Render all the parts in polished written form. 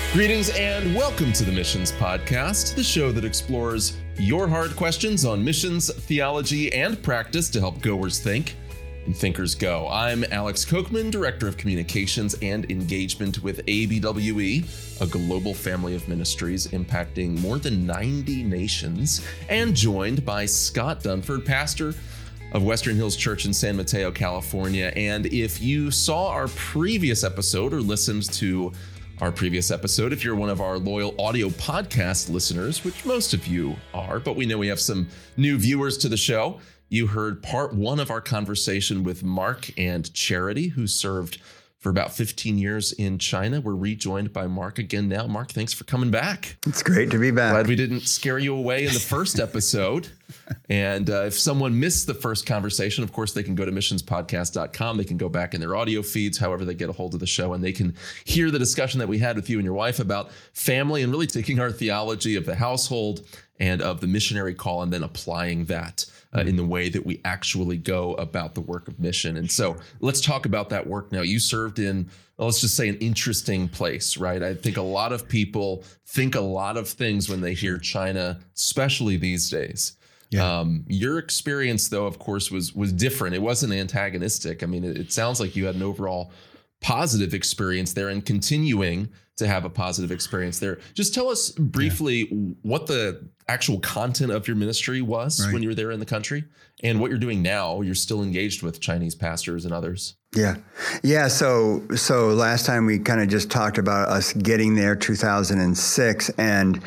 Greetings and welcome to the Missions Podcast, the show that explores your hard questions on missions, theology, and practice to help goers think and thinkers go. I'm Alex Kochman, Director of Communications and Engagement with ABWE, a global family of ministries impacting more than 90 nations, and joined by Scott Dunford, pastor of Western Hills Church in San Mateo, California. And if you saw our previous episode or listened to our previous episode, if you're one of our loyal audio podcast listeners, which most of you are, but we know we have some new viewers to the show, you heard part one of our conversation with Mark and Charity, who served for about 15 years in China. We're rejoined by Mark again now. Mark, thanks for coming back. It's great to be back. Glad we didn't scare you away in the first episode. And if someone missed the first conversation, of course, they can go to missionspodcast.com. They can go back in their audio feeds, however they get a hold of the show, and they can hear the discussion that we had with you and your wife about family and really taking our theology of the household and of the missionary call and then applying that in the way that we actually go about the work of mission. And so let's talk about that work now. You served in, let's just say, an interesting place, right? I think a lot of people think a lot of things when they hear China, especially these days. Yeah. Your experience, though, of course, was different. It wasn't antagonistic. I mean, it sounds like you had an overall positive experience there and continuing to have a positive experience there. Just tell us briefly what the actual content of your ministry was when you were there in the country and what you're doing now. You're still engaged with Chinese pastors and others. Yeah. So last time we kind of just talked about us getting there, 2006, and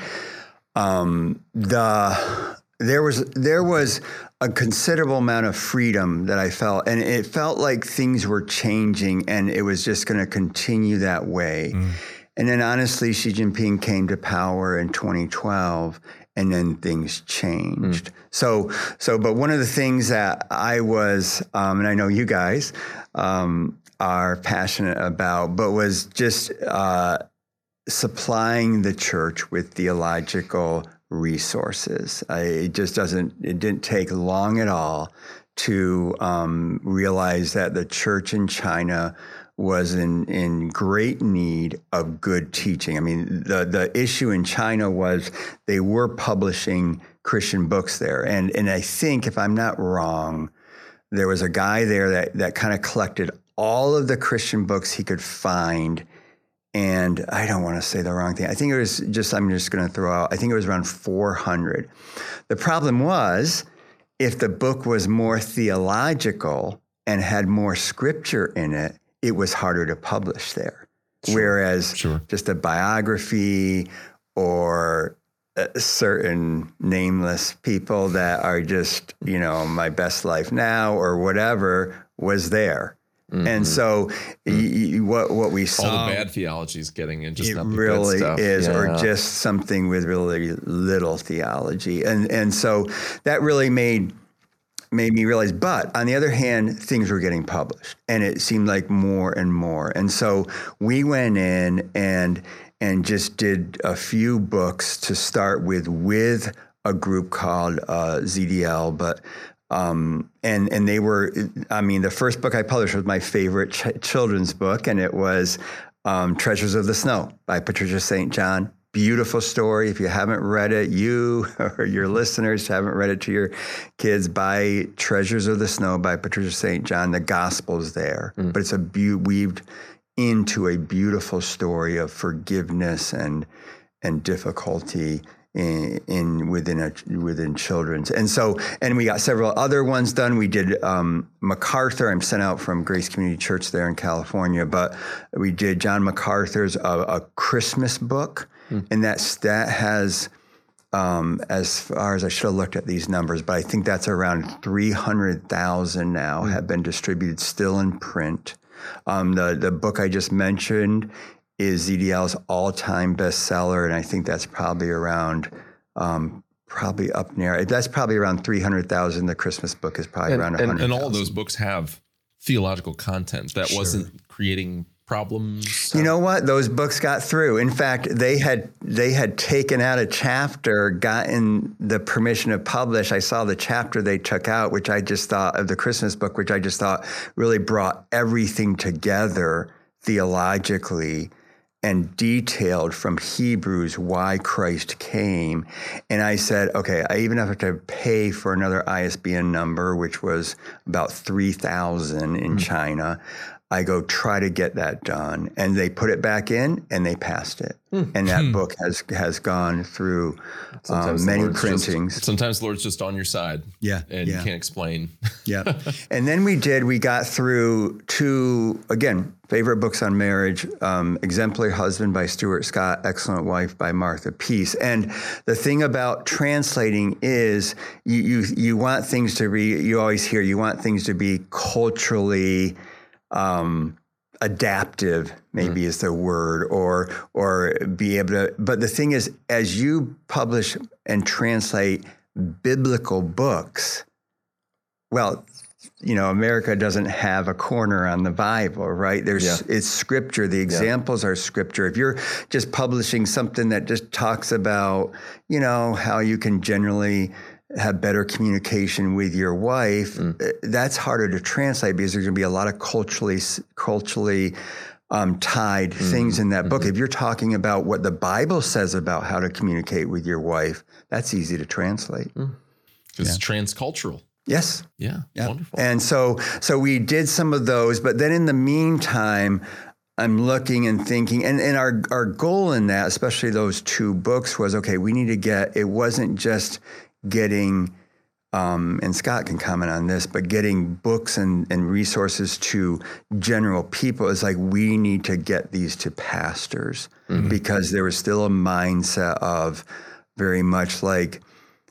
there was a considerable amount of freedom that I felt, and it felt like things were changing and it was just going to continue that way. And then honestly, Xi Jinping came to power in 2012 and then things changed. But one of the things that I was, and I know you guys are passionate about, but was just supplying the church with theological resources. It didn't take long at all to realize that the church in China was in great need of good teaching. I mean, the issue in China was they were publishing Christian books there. And I think, if I'm not wrong, there was a guy there that kind of collected all of the Christian books he could find. And I don't want to say the wrong thing. I think it was I'm just going to throw out, I think it was around 400. The problem was, if the book was more theological and had more scripture in it, it was harder to publish there. Whereas just a biography or certain nameless people that are just, my best life now or whatever was there. And so what we saw, all the bad theology is getting in, just it not the really good stuff. Is, or just something with really little theology. And so that really made me realize, but on the other hand, things were getting published and it seemed like more and more. And so we went in and just did a few books to start with a group called ZDL, but and they were, the first book I published was my favorite children's book, and it was Treasures of the Snow by Patricia St. John. Beautiful story. If you haven't read it, you or your listeners haven't read it to your kids, buy Treasures of the Snow by Patricia St. John. The gospel's there, but it's weaved into a beautiful story of forgiveness and difficulty within children's. And we got several other ones done. We did MacArthur. I'm sent out from Grace Community Church there in California, but we did John MacArthur's a Christmas book. And that has, as far as I should have looked at these numbers, but I think that's around 300,000 now have been distributed, still in print. The book I just mentioned is ZDL's all-time bestseller, and I think that's probably around, up near. That's probably around 300,000. The Christmas book is probably around 100,000. And all of those books have theological content that wasn't creating problems. You know what? Those books got through. In fact, they had taken out a chapter, gotten the permission to publish. I saw the chapter they took out, which I just thought of the Christmas book, which I just thought really brought everything together theologically. and detailed from Hebrews why Christ came. And I said, okay, I even have to pay for another ISBN number, which was about 3,000 in China. I go try to get that done. And they put it back in and they passed it. And that book has gone through many printings. Sometimes the Lord's just on your side. Yeah. And you can't explain. Yeah. And then we got through 2, again, favorite books on marriage, Exemplary Husband by Stuart Scott, Excellent Wife by Martha Peace. And the thing about translating is you want things to be, you always hear, you want things to be culturally adaptive, maybe is the word, or be able to, but the thing is, as you publish and translate biblical books, well, America doesn't have a corner on the Bible, right? It's scripture. The examples are scripture. If you're just publishing something that just talks about, how you can generally have better communication with your wife, that's harder to translate because there's going to be a lot of culturally tied things in that book. If you're talking about what the Bible says about how to communicate with your wife, that's easy to translate. It's transcultural. Yes. Yeah. Wonderful. And so we did some of those, but then in the meantime, I'm looking and thinking, and our goal in that, especially those 2 books, was, okay, we need to get, it wasn't just getting, and Scott can comment on this, but getting books and resources to general people. Is like, we need to get these to pastors, because there was still a mindset of very much like,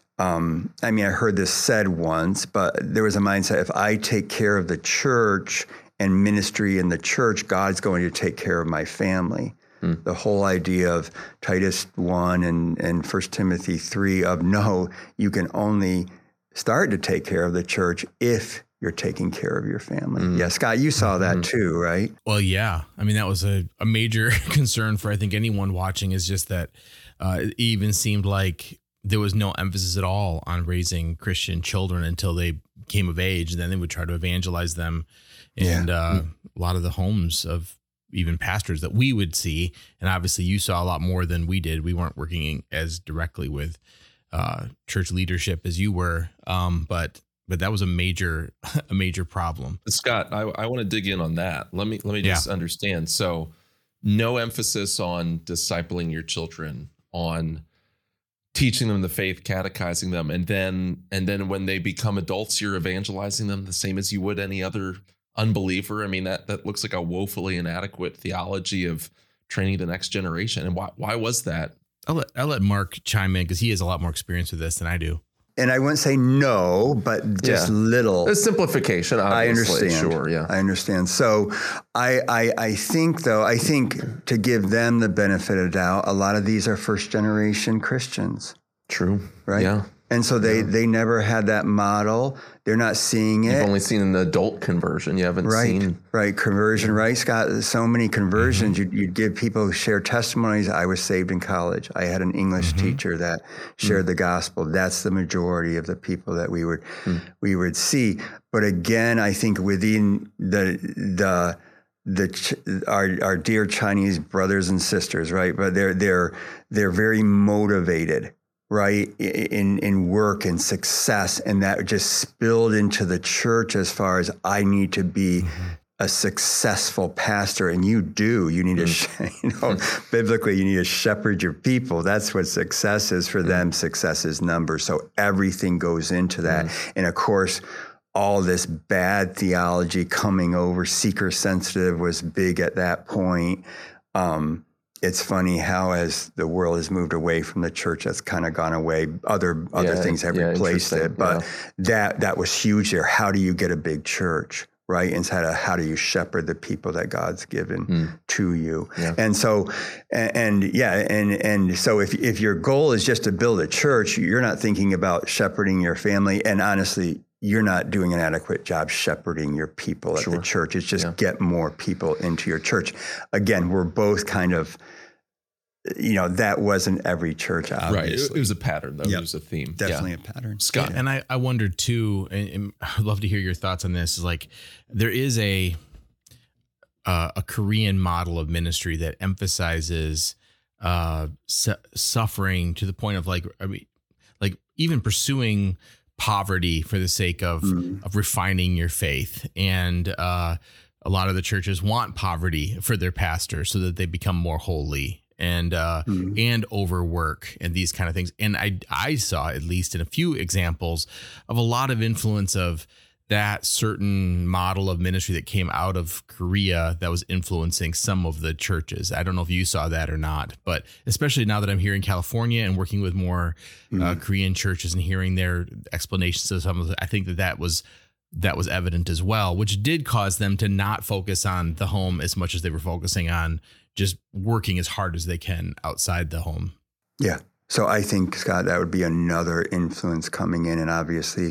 I heard this said once, but there was a mindset, if I take care of the church and ministry in the church, God's going to take care of my family. The whole idea of Titus 1 and 1 Timothy 3 of, no, you can only start to take care of the church if you're taking care of your family. Yeah, Scott, you saw that too, right? Well, yeah. That was a major concern for, I think, anyone watching, is just that it even seemed like there was no emphasis at all on raising Christian children until they came of age. And then they would try to evangelize them. And a lot of the homes of even pastors that we would see, and obviously you saw a lot more than we did. We weren't working as directly with church leadership as you were, but that was a major problem. Scott, I want to dig in on that. Let me just understand. So, no emphasis on discipling your children, on teaching them the faith, catechizing them, and then when they become adults, you're evangelizing them the same as you would any other unbeliever. That looks like a woefully inadequate theology of training the next generation. And why was that? I'll let Mark chime in, because he has a lot more experience with this than I do. And I wouldn't say no, but just little. A simplification, obviously. I understand. Sure, yeah. I understand. So I think to give them the benefit of doubt, a lot of these are first generation Christians. True. Right? Yeah. And so they never had that model. They're not seeing it. You've only seen an adult conversion. You haven't seen. Right. Conversion, right, Scott? So many conversions. You'd give people who share testimonies. I was saved in college. I had an English teacher that shared the gospel. That's the majority of the people that we would see. But again, I think within our dear Chinese brothers and sisters, right? But they're very motivated, right, in work and success, and that just spilled into the church as far as, I need to be a successful pastor, and you need to, biblically, you need to shepherd your people. That's what success is for them. Success is numbers. So everything goes into that. And of course, all this bad theology coming over, seeker sensitive was big at that point. It's funny how, as the world has moved away from the church, that's kind of gone away. Other things have replaced it, but that was huge there. How do you get a big church, right? Instead of how do you shepherd the people that God's given to you? Yeah. And so, and so if your goal is just to build a church, you're not thinking about shepherding your family, and honestly, you're not doing an adequate job shepherding your people at the church. It's just get more people into your church. Again, we're both kind of, that wasn't every church, obviously. Right. It was a pattern, though. It was a theme. Definitely a pattern. Scott, and I wondered too, and I'd love to hear your thoughts on this, is like, there is a a Korean model of ministry that emphasizes suffering to the point of like even pursuing poverty for the sake of refining your faith. And a lot of the churches want poverty for their pastors so that they become more holy and overwork and these kind of things. And I saw, at least in a few examples, of a lot of influence of that certain model of ministry that came out of Korea that was influencing some of the churches. I don't know if you saw that or not, but especially now that I'm here in California and working with more Korean churches and hearing their explanations of some of it, I think that was evident as well, which did cause them to not focus on the home as much as they were focusing on just working as hard as they can outside the home. Yeah. So I think, Scott, that would be another influence coming in. And obviously,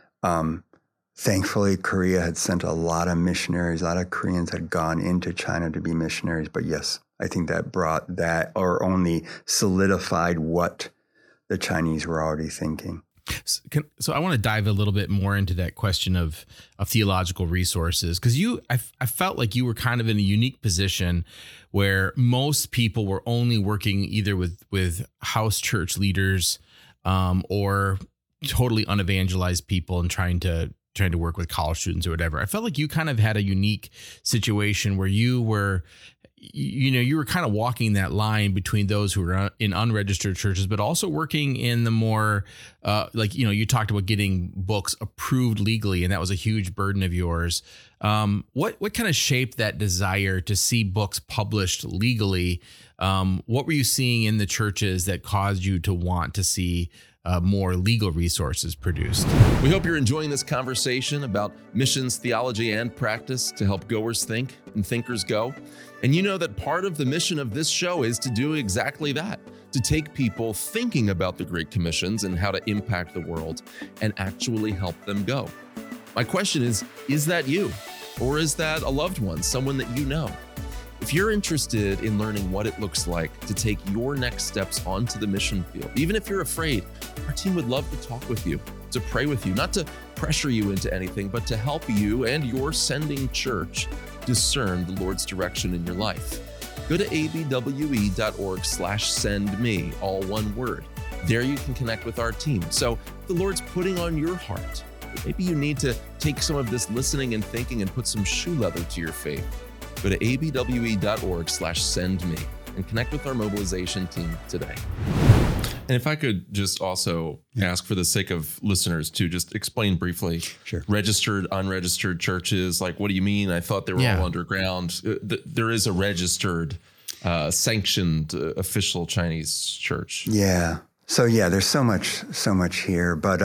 thankfully, Korea had sent a lot of missionaries. A lot of Koreans had gone into China to be missionaries. But yes, I think that brought that, or only solidified what the Chinese were already thinking. So I want to dive a little bit more into that question of theological resources, because I felt like you were kind of in a unique position where most people were only working either with house church leaders or totally unevangelized people and trying to work with college students or whatever. I felt like you kind of had a unique situation where you were kind of walking that line between those who are in unregistered churches, but also working in the more you talked about getting books approved legally, and that was a huge burden of yours. What kind of shaped that desire to see books published legally? What were you seeing in the churches that caused you to want to see more legal resources produced? We hope you're enjoying this conversation about missions, theology, and practice to help goers think and thinkers go. And you know that part of the mission of this show is to do exactly that, to take people thinking about the Great Commissions and how to impact the world and actually help them go. My question is that you? Or is that a loved one, someone that you know? If you're interested in learning what it looks like to take your next steps onto the mission field, even if you're afraid, our team would love to talk with you, to pray with you, not to pressure you into anything, but to help you and your sending church discern the Lord's direction in your life. Go to abwe.org/sendme, all one word. There you can connect with our team. So if the Lord's putting on your heart, maybe you need to take some of this listening and thinking and put some shoe leather to your faith. Go to abwe.org/sendme and connect with our mobilization team today. And if I could just also ask, for the sake of listeners, to just explain briefly, Sure. Registered, unregistered churches, like, what do you mean? I thought they were all underground. There is a registered, sanctioned, official Chinese church. Yeah. So there's so much here, but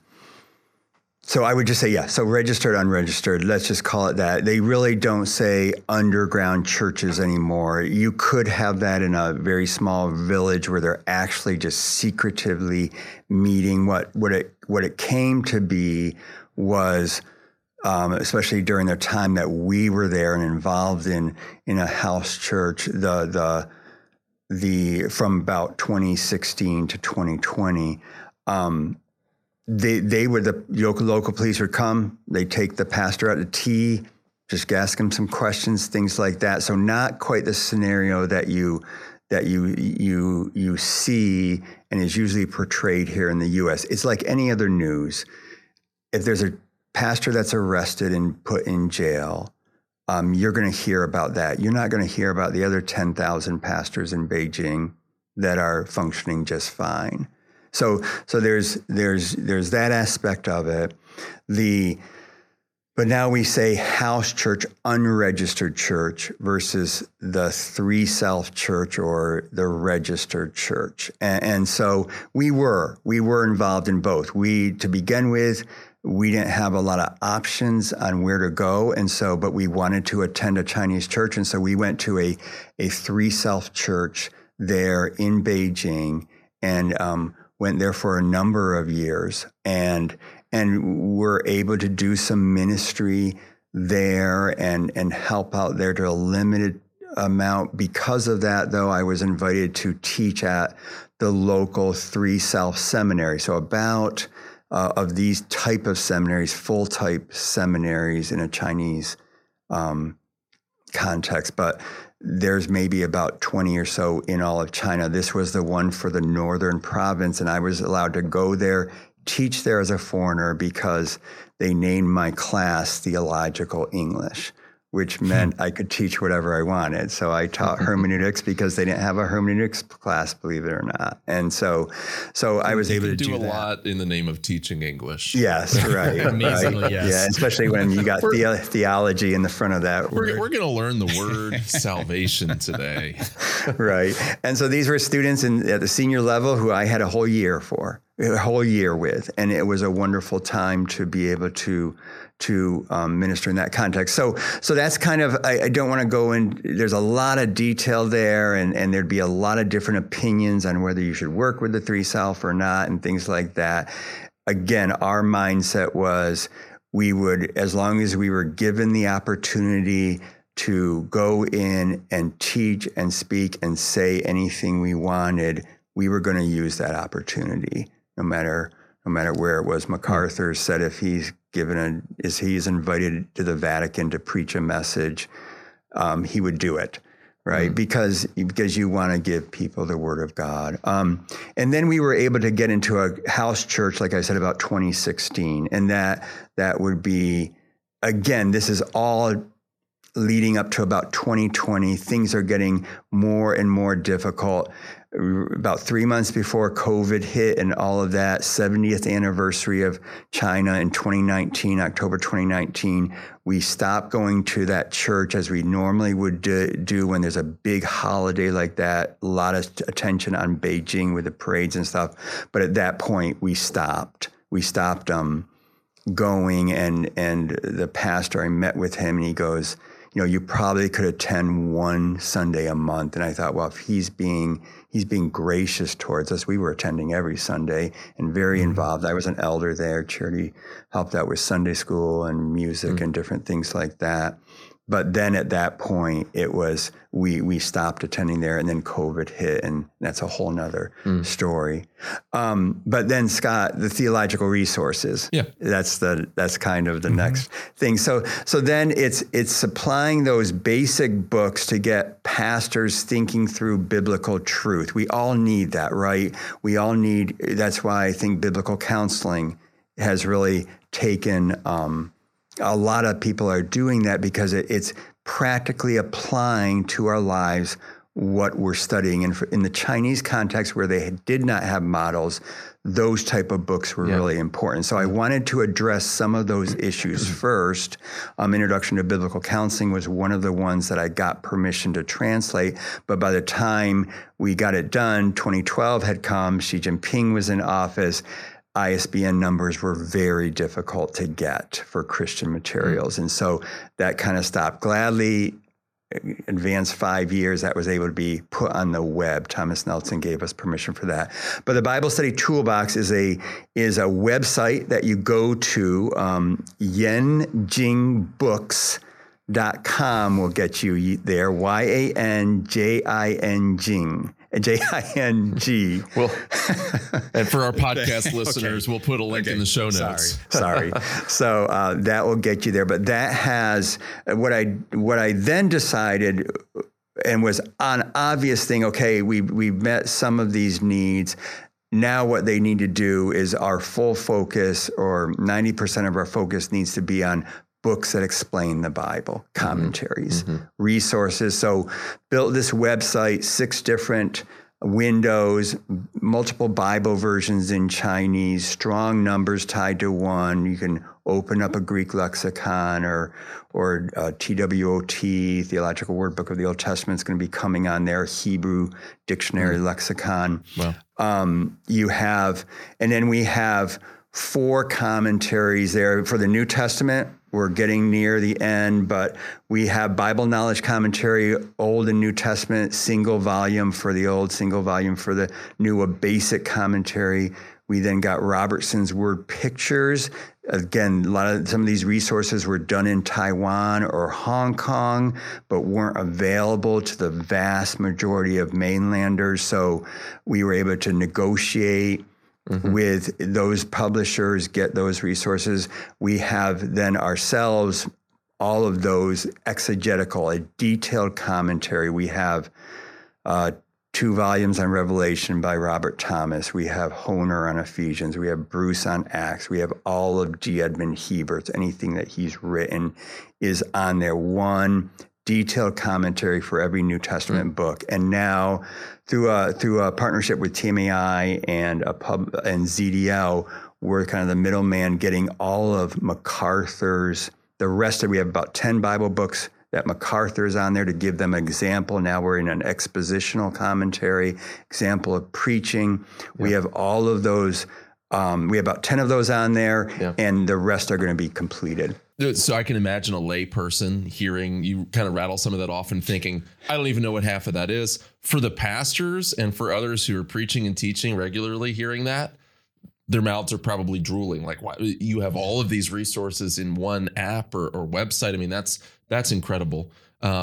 so I would just say, yeah, so registered, unregistered, let's just call it that. They really don't say underground churches anymore. You could have that in a very small village where they're actually just secretively meeting. What it came to be was, especially during the time that we were there and involved in a house church, the from about 2016 to 2020, They would, the local police would come, they'd take the pastor out to tea, just ask him some questions, things like that. So not quite the scenario that you see and is usually portrayed here in the U.S. It's like any other news. If there's a pastor that's arrested and put in jail, you're going to hear about that. You're not going to hear about the other 10,000 pastors in Beijing that are functioning just fine. So there's that aspect of it. But now we say house church, unregistered church versus the Three Self church or the registered church. And so we were involved in both. To begin with, we didn't have a lot of options on where to go. And so, but we wanted to attend a Chinese church. And so we went to a Three Self church there in Beijing and, went there for a number of years and were able to do some ministry there and help out there to a limited amount. Because of that, though, I was invited to teach at the local Three Self seminary. So about of these type of seminaries, full type seminaries in a Chinese context, but there's maybe about 20 or so in all of China. This was the one for the northern province, and I was allowed to go there, teach there as a foreigner because they named my class Theological English, which meant I could teach whatever I wanted. So I taught hermeneutics because they didn't have a hermeneutics class, believe it or not. And so I was able to do a that. lot in the name of teaching English. Yes, right. Amazingly, right. yes. Yeah, especially when you got theology in the front of that. We're going to learn the word salvation today. Right. And so these were students at the senior level who I had a whole year with. And it was a wonderful time to be able to minister in that context. So that's kind of, I don't want to go in, there's a lot of detail there and there'd be a lot of different opinions on whether you should work with the Three Self or not and things like that. Again, our mindset was we would, as long as we were given the opportunity to go in and teach and speak and say anything we wanted, we were going to use that opportunity, no matter where it was. MacArthur said if he's invited to the Vatican to preach a message, he would do it, right? Because you want to give people the Word of God. And then we were able to get into a house church, like I said, about 2016, and that would be, again, this is all leading up to about 2020. Things are getting more and more difficult. About 3 months before COVID hit and all of that, 70th anniversary of China in 2019, October 2019, we stopped going to that church as we normally would do when there's a big holiday like that, a lot of attention on Beijing with the parades and stuff. But at that point, we stopped. Going, and the pastor, I met with him and he goes, you probably could attend one Sunday a month. And I thought, well, if he's being gracious towards us, we were attending every Sunday and very involved. I was an elder there. Charity helped out with Sunday school and music and different things like that. But then at that point, it was, we stopped attending there, and then COVID hit, and that's a whole nother story. But then, Scott, the theological resources, that's kind of the next thing. So then it's supplying those basic books to get pastors thinking through biblical truth. We all need that, right? That's why I think biblical counseling has really taken, a lot of people are doing that because it's practically applying to our lives what we're studying. And in the Chinese context where they did not have models, those type of books were really important. So I wanted to address some of those issues first. Introduction to Biblical Counseling was one of the ones that I got permission to translate. But by the time we got it done, 2012 had come, Xi Jinping was in office. ISBN numbers were very difficult to get for Christian materials. And so that kind of stopped. Gladly, advanced 5 years, that was able to be put on the web. Thomas Nelson gave us permission for that. But the Bible Study Toolbox is a website that you go to, yanjingbooks.com will get you there, YANJING. J-I-N-G. Well, and for our podcast listeners, we'll put a link in the show notes. Sorry. So that will get you there. But that has what I then decided and was an obvious thing. Okay, we've met some of these needs. Now what they need to do is our full focus, or 90% of our focus, needs to be on books that explain the Bible, commentaries, resources. So built this website, 6 different windows, multiple Bible versions in Chinese, strong numbers tied to one. You can open up a Greek lexicon or TWOT, Theological Word Book of the Old Testament, is going to be coming on there, Hebrew Dictionary Lexicon. Wow. And then we have 4 commentaries there for the New Testament. We're getting near the end, but we have Bible Knowledge Commentary, Old and New Testament, single volume for the Old, single volume for the New, a basic commentary. We then got Robertson's Word Pictures. Again, some of these resources were done in Taiwan or Hong Kong, but weren't available to the vast majority of mainlanders. So we were able to negotiate with those publishers, get those resources. We have then ourselves all of those exegetical, a detailed commentary. We have 2 volumes on Revelation by Robert Thomas. We have Honer on Ephesians. We have Bruce on Acts. We have all of G. Edmund Hebert's. Anything that he's written is on there. One detailed commentary for every New Testament book. And now, through a partnership with TMAI and ZDL, we're kind of the middleman getting all of MacArthur's. The rest of we have about 10 Bible books that MacArthur's on there to give them an example. Now we're in an expositional commentary, example of preaching. Yeah. We have all of those. We have about 10 of those on there, and the rest are going to be completed. So I can imagine a lay person hearing you kind of rattle some of that off and thinking, I don't even know what half of that is. For the pastors and for others who are preaching and teaching regularly, hearing that, their mouths are probably drooling. Like, why, you have all of these resources in one app or website. I mean, that's incredible.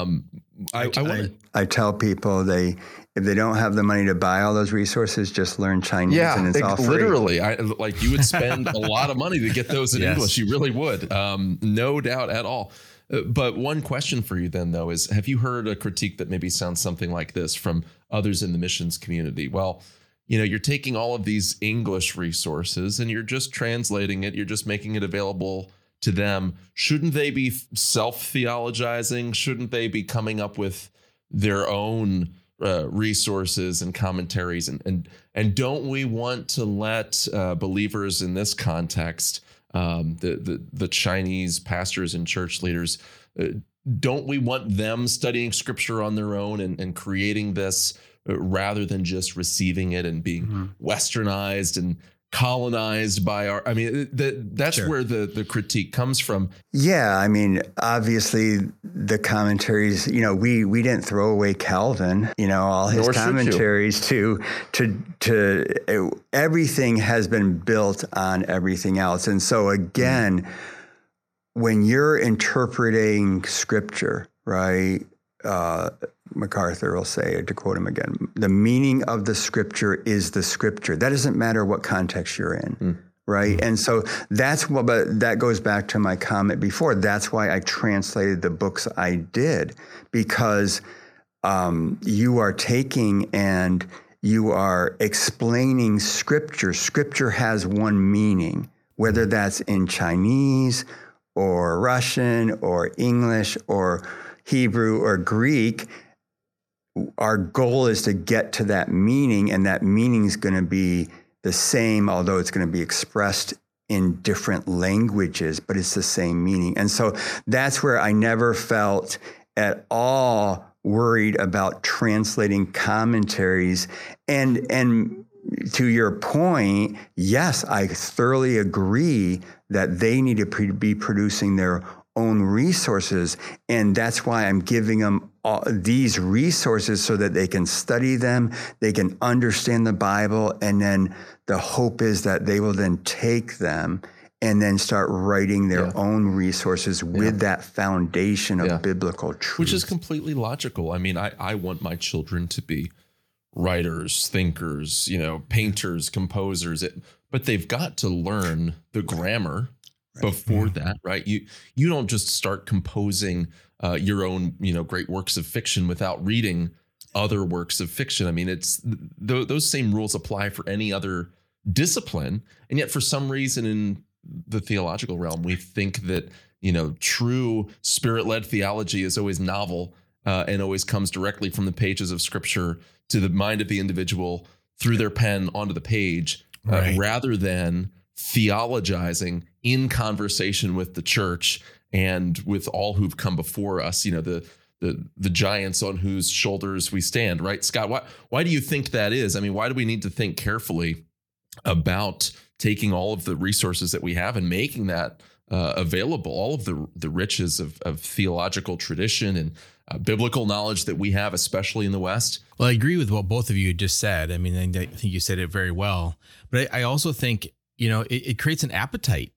I tell people if they don't have the money to buy all those resources, just learn Chinese, and it's all free. Literally, you would spend a lot of money to get those in English. You really would, no doubt at all. But one question for you then, though, is: have you heard a critique that maybe sounds something like this from others in the missions community? Well, you're taking all of these English resources and you're just translating it. You're just making it available to them. Shouldn't they be self-theologizing? Shouldn't they be coming up with their own resources and commentaries? And don't we want to let believers in this context, the Chinese pastors and church leaders, don't we want them studying scripture on their own and creating this rather than just receiving it and being westernized and colonized by that's sure. where the critique comes from. Yeah, I mean, obviously the commentaries, we didn't throw away Calvin, all his commentaries to everything has been built on everything else. And so again, when you're interpreting scripture, right, MacArthur will say, to quote him again, the meaning of the scripture is the scripture. That doesn't matter what context you're in, right? And so but that goes back to my comment before. That's why I translated the books I did, because you are taking and you are explaining scripture. Scripture has one meaning, whether that's in Chinese or Russian or English or Hebrew or Greek. Our goal is to get to that meaning, and that meaning is going to be the same, although it's going to be expressed in different languages, but it's the same meaning. And so that's where I never felt at all worried about translating commentaries. And to your point, yes, I thoroughly agree that they need to be producing their own resources. And that's why I'm giving them these resources so that they can study them, they can understand the Bible, and then the hope is that they will then take them and then start writing their own resources with that foundation of biblical truth. Which is completely logical. I mean, I want my children to be writers, thinkers, painters, composers, but they've got to learn the grammar before that, right? You don't just start composing your own, great works of fiction without reading other works of fiction. I mean, it's those same rules apply for any other discipline. And yet for some reason in the theological realm, we think that, true spirit-led theology is always novel and always comes directly from the pages of scripture to the mind of the individual through their pen onto the page, rather than theologizing in conversation with the church and with all who've come before us, the giants on whose shoulders we stand, right? Scott, why do you think that is? I mean, why do we need to think carefully about taking all of the resources that we have and making that available, all of the riches of theological tradition and biblical knowledge that we have, especially in the West? Well, I agree with what both of you just said. I mean, I think you said it very well, but I also think, it creates an appetite.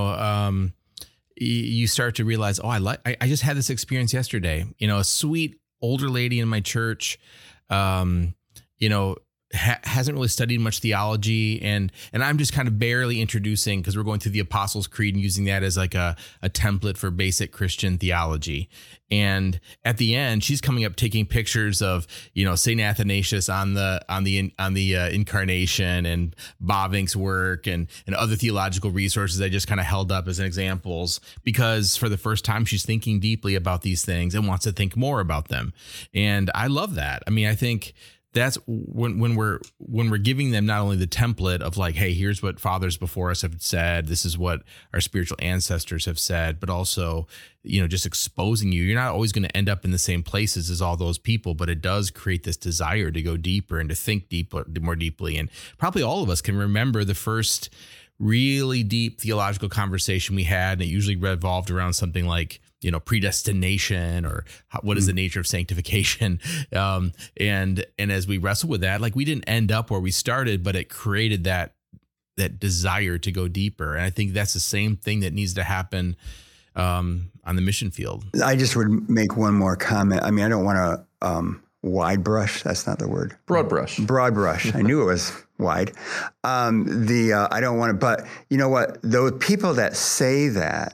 You start to realize, I just had this experience yesterday. A sweet older lady in my church, hasn't really studied much theology, and I'm just kind of barely introducing, because we're going through the Apostles' Creed and using that as like a template for basic Christian theology. And at the end, she's coming up taking pictures of, St. Athanasius on the Incarnation, and Bavinck's work, and other theological resources I just kind of held up as examples, because for the first time she's thinking deeply about these things and wants to think more about them. And I love that. I mean, I think that's when we're giving them not only the template of like, hey, here's what fathers before us have said, this is what our spiritual ancestors have said, but also, just exposing you. You're not always going to end up in the same places as all those people, but it does create this desire to go deeper and to think more deeply. And probably all of us can remember the first really deep theological conversation we had, and it usually revolved around something like, predestination, or what is the nature of sanctification. And as we wrestle with that, like, we didn't end up where we started, but it created that desire to go deeper. And I think that's the same thing that needs to happen on the mission field. I just would make one more comment. I mean, I don't want to wide brush. That's not the word. Broad brush. I knew it was wide. I don't want to, but you know what? Those people that say that,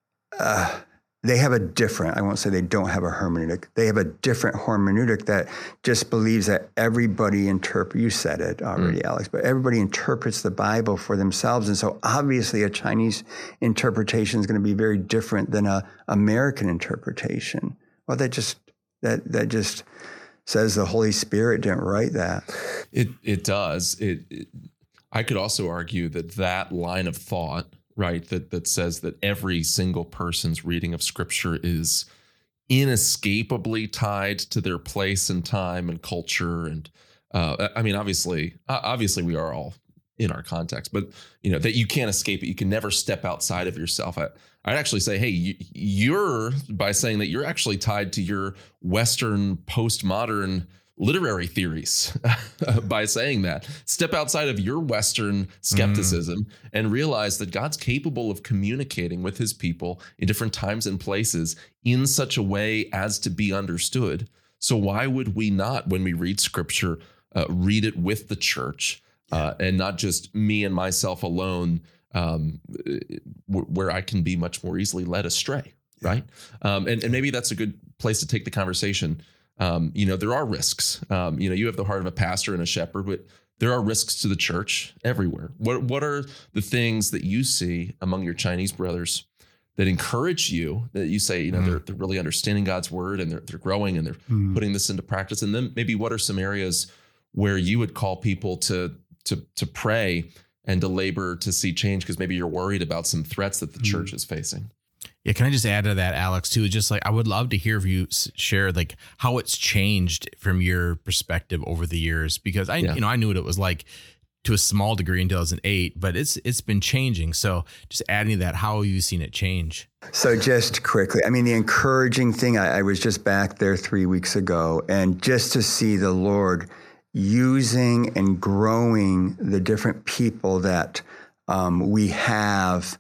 they have a different, I won't say they don't have a hermeneutic. They have a different hermeneutic that just believes that everybody you said it already, Alex, but everybody interprets the Bible for themselves. And so obviously a Chinese interpretation is going to be very different than a American interpretation. Well, that just says the Holy Spirit didn't write that. It does. I could also argue that line of thought, right, that says that every single person's reading of Scripture is inescapably tied to their place and time and culture. And I mean, obviously we are all in our context, but that you can't escape it. You can never step outside of yourself. I'd actually say, hey, you're, by saying that, you're actually tied to your Western postmodern literary theories by saying that. Step outside of your Western skepticism and realize that God's capable of communicating with his people in different times and places in such a way as to be understood. So why would we not, when we read Scripture, read it with the church, and not just me and myself alone, where I can be much more easily led astray, right? And maybe that's a good place to take the conversation. There are risks. You have the heart of a pastor and a shepherd, but there are risks to the church everywhere. What are the things that you see among your Chinese brothers that encourage you, that you say, they're really understanding God's word, and they're growing, and they're putting this into practice? And then maybe what are some areas where you would call people to pray and to labor to see change, because maybe you're worried about some threats that the church is facing? Yeah, can I just add to that, Alex, too? Just like, I would love to hear you share like how it's changed from your perspective over the years, because I knew what it was like to a small degree in 2008, but it's been changing. So just adding to that, how have you seen it change? So just quickly, I mean, the encouraging thing, I was just back there 3 weeks ago, and just to see the Lord using and growing the different people that we have.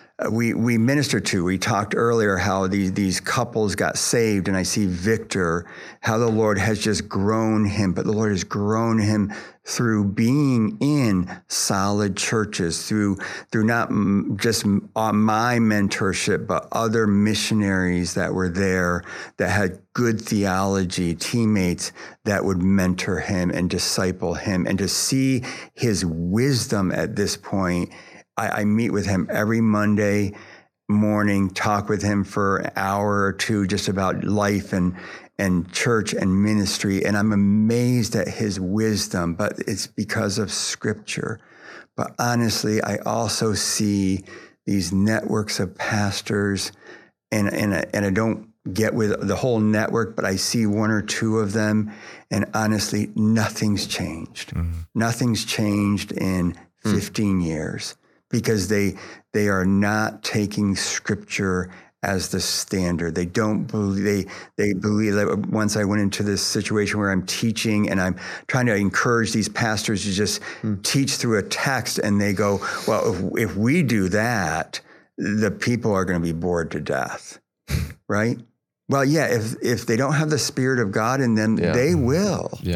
We minister to. We talked earlier how these couples got saved, and I see Victor, how the Lord has just grown him, but the Lord has grown him through being in solid churches, through not just my mentorship, but other missionaries that were there that had good theology, teammates that would mentor him and disciple him, and to see his wisdom at this point. I meet with him every Monday morning, talk with him for an hour or two just about life and church and ministry. And I'm amazed at his wisdom, but it's because of Scripture. But honestly, I also see these networks of pastors, and I don't get with the whole network, but I see one or two of them, and honestly, nothing's changed. Nothing's changed in 15 years. Because they are not taking Scripture as the standard. They don't believe, they believe that. Once I went into this situation where I'm teaching and I'm trying to encourage these pastors to just teach through a text, and they go, well, if we do that, the people are going to be bored to death, right? Well, yeah, if they don't have the Spirit of God in them, they will. Yeah.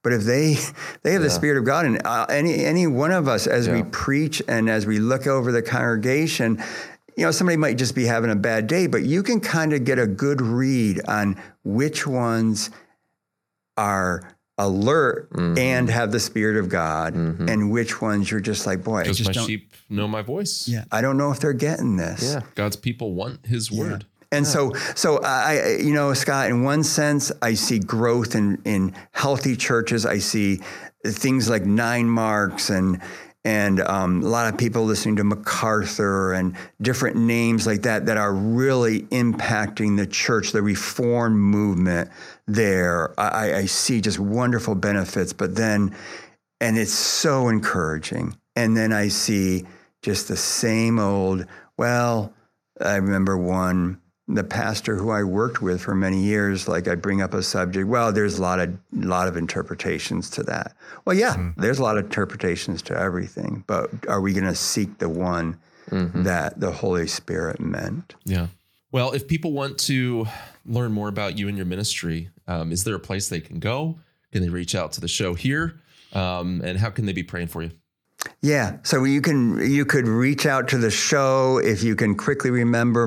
But if they have the Spirit of God, and any one of us, as we preach and as we look over the congregation, somebody might just be having a bad day, but you can kind of get a good read on which ones are alert and have the Spirit of God, and which ones you're just like, boy, because my sheep know my voice. Yeah, I don't know if they're getting this. Yeah, God's people want His word. And so I, Scott, in one sense, I see growth in healthy churches. I see things like 9 Marks and a lot of people listening to MacArthur and different names like that are really impacting the church, the Reformed movement there. I see just wonderful benefits, and it's so encouraging. And then I see just the same old, I remember the pastor who I worked with for many years, like I bring up a subject, there's a lot of interpretations to that. Well, yeah, there's a lot of interpretations to everything, but are we going to seek the one that the Holy Spirit meant? Yeah. Well, if people want to learn more about you and your ministry, is there a place they can go? Can they reach out to the show here? And how can they be praying for you? Yeah. So you could reach out to the show if you can quickly remember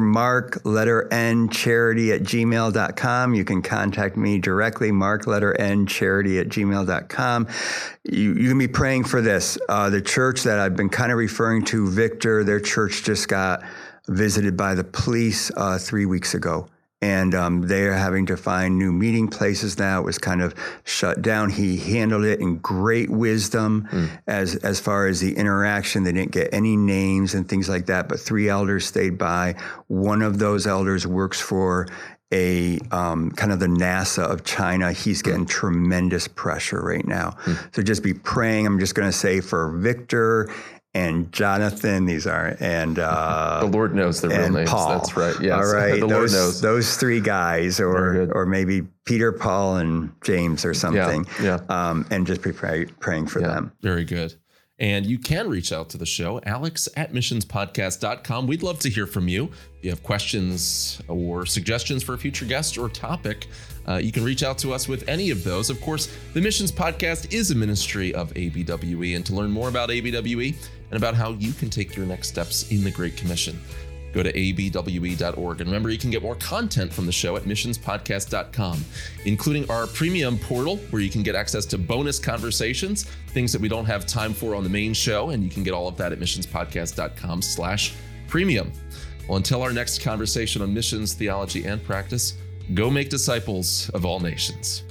mark_charity@gmail.com. You can contact me directly, mark_charity@gmail.com. You can be praying for this. The church that I've been kind of referring to, Victor, their church just got visited by the police 3 weeks ago. And they're having to find new meeting places now. It was kind of shut down. He handled it in great wisdom as far as the interaction. They didn't get any names and things like that, but 3 elders stayed by. One of those elders works for a kind of the NASA of China. He's getting tremendous pressure right now. So just be praying. I'm just going to say for Victor and Jonathan, the Lord knows their real names. Paul. That's right. Yes. All right. The Lord knows. Those 3 guys, or maybe Peter, Paul, and James or something. Yeah. And just be praying for them. Very good. And you can reach out to the show, alex@missionspodcast.com. We'd love to hear from you. If you have questions or suggestions for a future guest or topic, you can reach out to us with any of those. Of course, the Missions Podcast is a ministry of ABWE. And to learn more about ABWE and about how you can take your next steps in the Great Commission, go to abwe.org. And remember, you can get more content from the show at missionspodcast.com, including our premium portal, where you can get access to bonus conversations, things that we don't have time for on the main show. And you can get all of that at missionspodcast.com/premium. Well, until our next conversation on missions, theology, and practice, go make disciples of all nations.